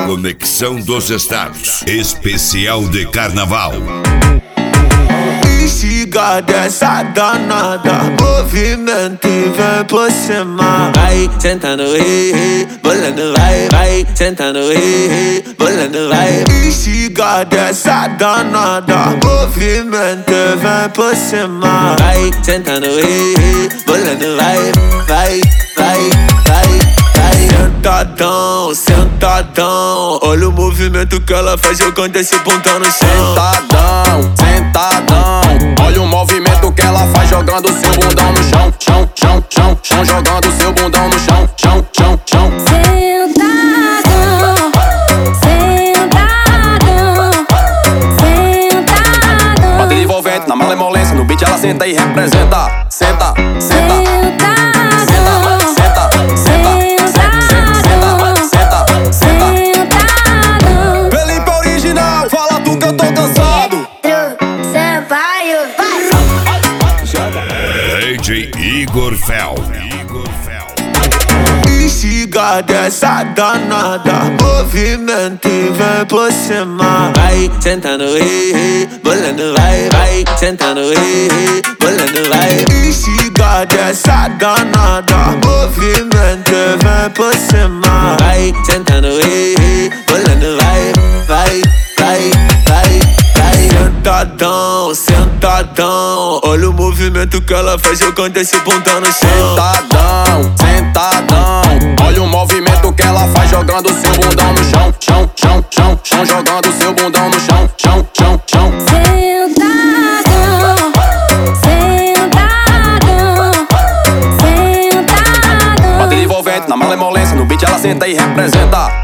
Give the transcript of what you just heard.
Conexão dos Estados, especial de carnaval. Instiga dessa danada, movimento e vem por cima. Vai sentando, bolando, vai sentando, bolando, vai. Instiga dessa danada, movimento e vem por cima. Vai sentando, bolando, vai. Sentadão, sentadão, olha o movimento que ela faz jogando esse bundão no chão. Sentadão, sentadão, olha o movimento que ela faz jogando seu bundão no chão. Chão, chão, chão, chão, jogando seu bundão no chão. Chão, chão, chão. Sentadão, sentadão. Bota envolvente na malemolência, no beat ela senta e representa. Senta, senta. DJ Igor Fel. Instiga dessa danada, movimento e vem por cima. Vai sentando, bolando, vai sentando, bolando, vai. Instiga dessa danada, movimento e vem por cima. Vai sentando, bolando, vai. Sentadão, sentadão, olha o movimento que ela faz jogando esse bundão no chão. Sentadão, sentadão, olha o movimento que ela faz jogando seu bundão no chão. Chão, chão, chão, chão, jogando seu bundão no chão. Chão, chão, chão. Sentadão, sentadão. Bota envolvente na malemolência, no beat ela senta e representa.